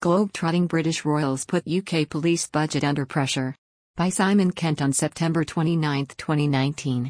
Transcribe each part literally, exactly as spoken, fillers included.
Globe-trotting British royals put U K police budget under pressure. By Simon Kent on September twenty-ninth, twenty nineteen.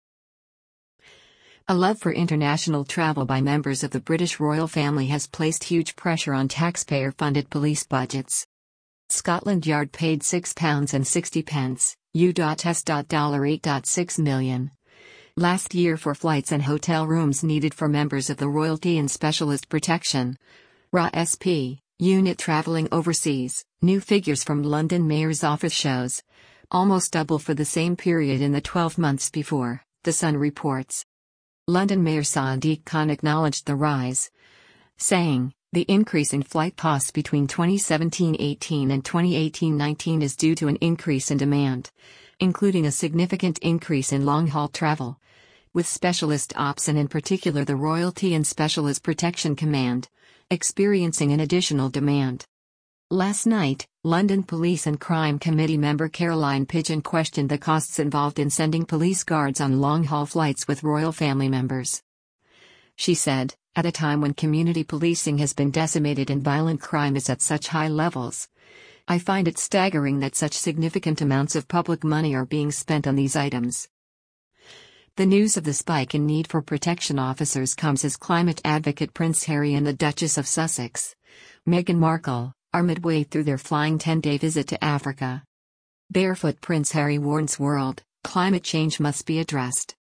A love for international travel by members of the British royal family has placed huge pressure on taxpayer-funded police budgets. Scotland Yard paid six pounds sixty U S eight point six million last year for flights and hotel rooms needed for members of the Royalty and Specialist Protection R A S P unit travelling overseas. New figures from London Mayor's Office shows almost double for the same period in the twelve months before, The Sun reports. London Mayor Sadiq Khan acknowledged the rise, saying, "The increase in flight costs between twenty seventeen eighteen and twenty eighteen nineteen is due to an increase in demand, including a significant increase in long-haul travel, with specialist ops and in particular the Royalty and Specialist Protection Command, experiencing an additional demand." Last night, London Police and Crime Committee member Caroline Pidgeon questioned the costs involved in sending police guards on long-haul flights with royal family members. She said, "At a time when community policing has been decimated and violent crime is at such high levels, I find it staggering that such significant amounts of public money are being spent on these items." The news of the spike in need for protection officers comes as climate advocate Prince Harry and the Duchess of Sussex, Meghan Markle, are midway through their flying ten-day visit to Africa. Barefoot Prince Harry warns world, climate change must be addressed.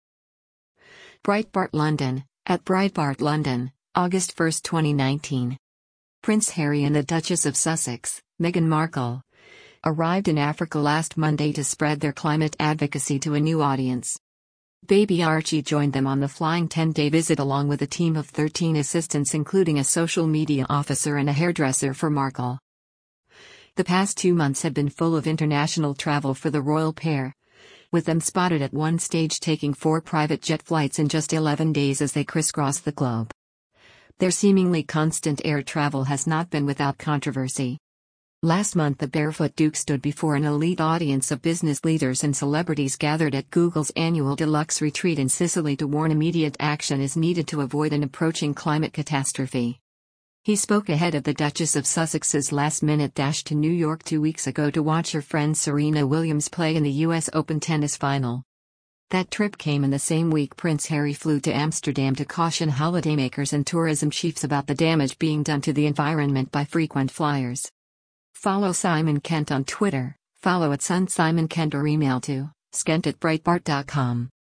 Breitbart London, at Breitbart London, August first, twenty nineteen. Prince Harry and the Duchess of Sussex, Meghan Markle, arrived in Africa last Monday to spread their climate advocacy to a new audience. Baby Archie joined them on the flying ten-day visit along with a team of thirteen assistants including a social media officer and a hairdresser for Markle. The past two months have been full of international travel for the royal pair, with them spotted at one stage taking four private jet flights in just eleven days as they crisscross the globe. Their seemingly constant air travel has not been without controversy. Last month the Barefoot Duke stood before an elite audience of business leaders and celebrities gathered at Google's annual deluxe retreat in Sicily to warn immediate action is needed to avoid an approaching climate catastrophe. He spoke ahead of the Duchess of Sussex's last-minute dash to New York two weeks ago to watch her friend Serena Williams play in the U S Open tennis final. That trip came in the same week Prince Harry flew to Amsterdam to caution holidaymakers and tourism chiefs about the damage being done to the environment by frequent flyers. Follow Simon Kent on Twitter, follow at Sun Simon Kent or email to skent at breitbart dot com.